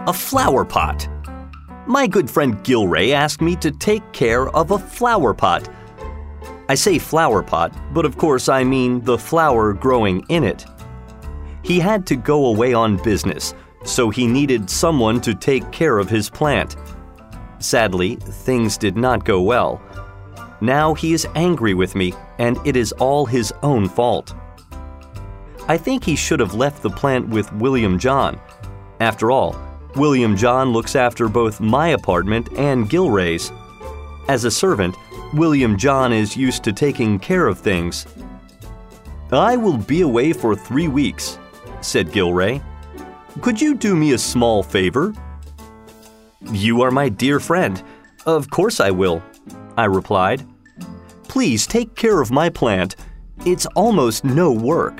A flower pot. My good friend Gilray asked me to take care of a flower pot. I say flower pot, but of course I mean the flower growing in it. He had to go away on business, so he needed someone to take care of his plant. Sadly, things did not go well. Now he is angry with me, and it is all his own fault. I think he should have left the plant with William John. After all, William John looks after both my apartment and Gilray's. As a servant, William John is used to taking care of things. "I will be away for 3 weeks," said Gilray. "Could you do me a small favor?" "You are my dear friend. Of course I will," I replied. "Please take care of my plant. It's almost no work."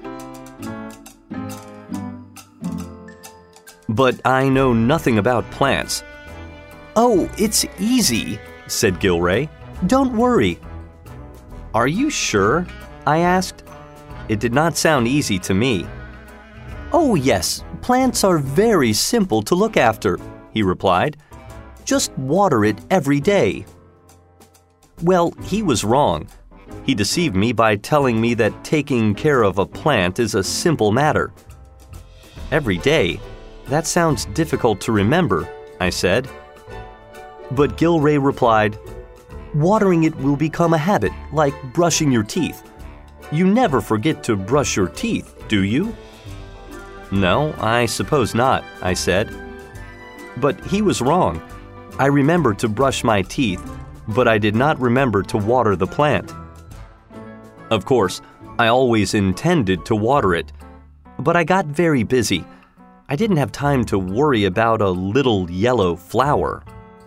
But I know nothing about plants. "Oh, it's easy," said Gilray. "Don't worry." "Are you sure?" I asked. It did not sound easy to me. "Oh yes, plants are very simple to look after," he replied. "Just water it every day." Well, he was wrong. He deceived me by telling me that taking care of a plant is a simple matter. "Every day? That sounds difficult to remember," I said. But Gilray replied, "Watering it will become a habit, like brushing your teeth. You never forget to brush your teeth, do you?" "No, I suppose not," I said. But he was wrong. I remembered to brush my teeth, but I did not remember to water the plant. Of course, I always intended to water it, but I got very busy. I didn't have time to worry about a little yellow flower.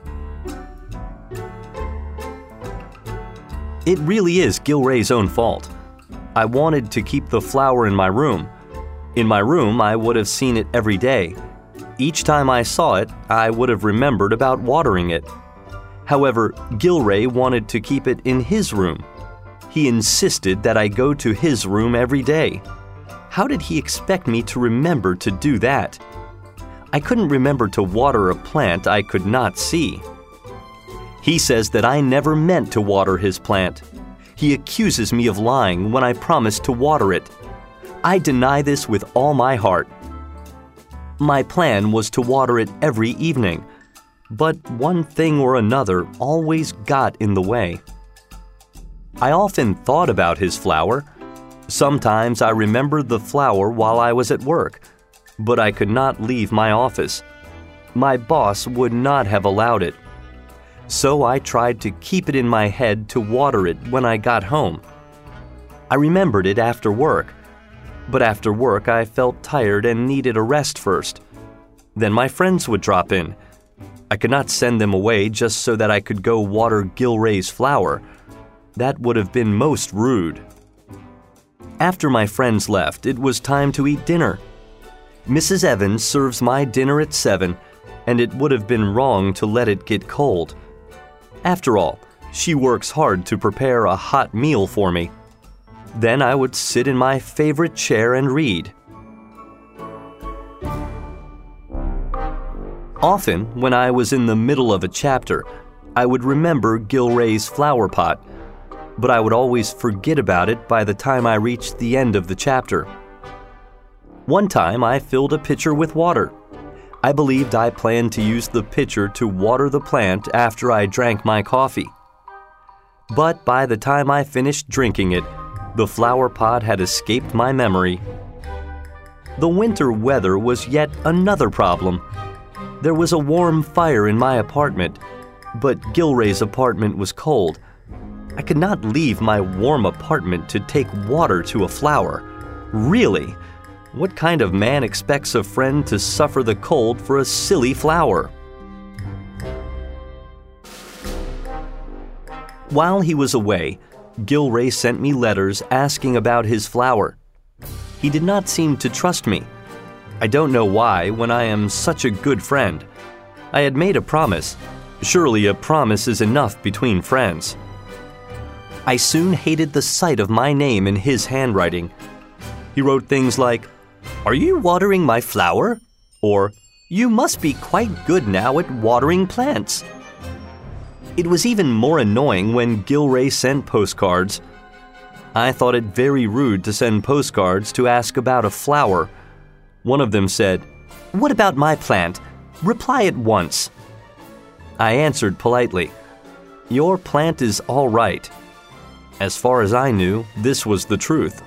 It really is Gilray's own fault. I wanted to keep the flower in my room. In my room, I would have seen it every day. Each time I saw it, I would have remembered about watering it. However, Gilray wanted to keep it in his room. He insisted that I go to his room every day. How did he expect me to remember to do that? I couldn't remember to water a plant I could not see. He says that I never meant to water his plant. He accuses me of lying when I promised to water it. I deny this with all my heart. My plan was to water it every evening, but one thing or another always got in the way. I often thought about his flower. Sometimes I remembered the flower while I was at work, but I could not leave my office. My boss would not have allowed it. So I tried to keep it in my head to water it when I got home. I remembered it after work, but after work I felt tired and needed a rest first. Then my friends would drop in. I could not send them away just so that I could go water Gilray's flower. That would have been most rude. After my friends left, it was time to eat dinner. Mrs. Evans serves my dinner at 7, and it would have been wrong to let it get cold. After all, she works hard to prepare a hot meal for me. Then I would sit in my favorite chair and read. Often, when I was in the middle of a chapter, I would remember Gilray's flower pot, but I would always forget about it by the time I reached the end of the chapter. One time I filled a pitcher with water. I believed I planned to use the pitcher to water the plant after I drank my coffee. But by the time I finished drinking it, the flower pot had escaped my memory. The winter weather was yet another problem. There was a warm fire in my apartment, but Gilray's apartment was cold. I could not leave my warm apartment to take water to a flower. Really? What kind of man expects a friend to suffer the cold for a silly flower? While he was away, Gilray sent me letters asking about his flower. He did not seem to trust me. I don't know why when I am such a good friend. I had made a promise. Surely a promise is enough between friends. I soon hated the sight of my name in his handwriting. He wrote things like, "Are you watering my flower?" Or, You must be quite good now at watering plants." It was even more annoying when Gilray sent postcards. I thought it very rude to send postcards to ask about a flower. One of them said, "What about my plant? Reply at once." I answered politely, "Your plant is all right." As far as I knew, this was the truth.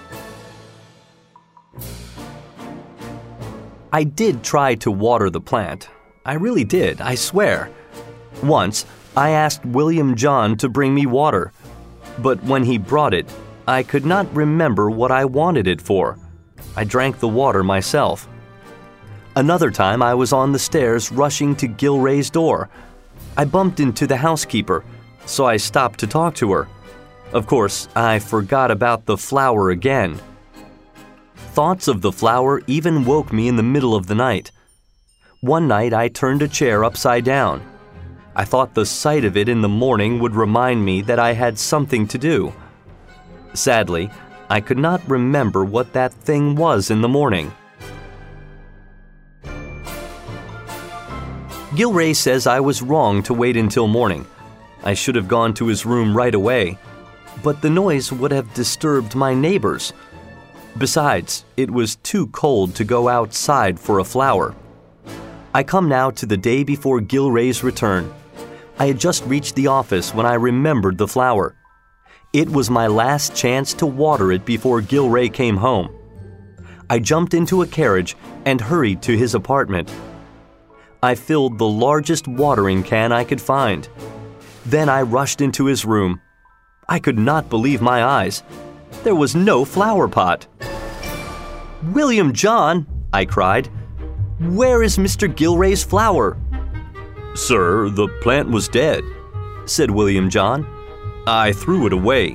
I did try to water the plant. I really did, I swear. Once, I asked William John to bring me water, but when he brought it, I could not remember what I wanted it for. I drank the water myself. Another time I was on the stairs rushing to Gilray's door. I bumped into the housekeeper, so I stopped to talk to her. Of course, I forgot about the flower again. Thoughts of the flower even woke me in the middle of the night. One night I turned a chair upside down. I thought the sight of it in the morning would remind me that I had something to do. Sadly, I could not remember what that thing was in the morning. Gilray says I was wrong to wait until morning. I should have gone to his room right away, but the noise would have disturbed my neighbors. Besides, it was too cold to go outside for a flower. I come now to the day before Gilray's return. I had just reached the office when I remembered the flower. It was my last chance to water it before Gilray came home. I jumped into a carriage and hurried to his apartment. I filled the largest watering can I could find. Then I rushed into his room. I could not believe my eyes. There was no flower pot. "William John," I cried, "where is Mr. Gilray's flower?" "Sir, the plant was dead," said William John. "I threw it away."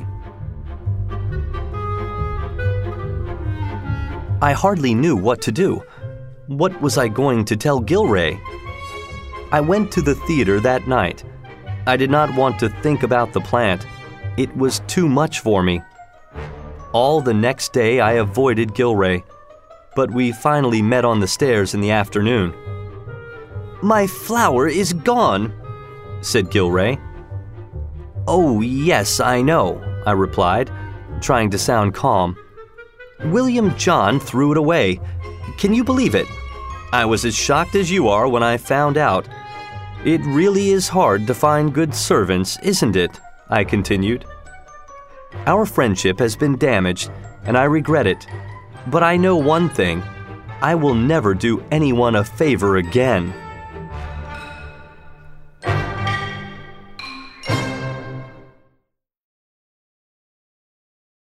I hardly knew what to do. What was I going to tell Gilray? I went to the theater that night. I did not want to think about the plant. It was too much for me. All the next day I avoided Gilray, but we finally met on the stairs in the afternoon. "My flower is gone," said Gilray. "Oh, yes, I know," I replied, trying to sound calm. "William John threw it away. Can you believe it? I was as shocked as you are when I found out. It really is hard to find good servants, isn't it?" I continued. Our friendship has been damaged, and I regret it. But I know one thing: I will never do anyone a favor again.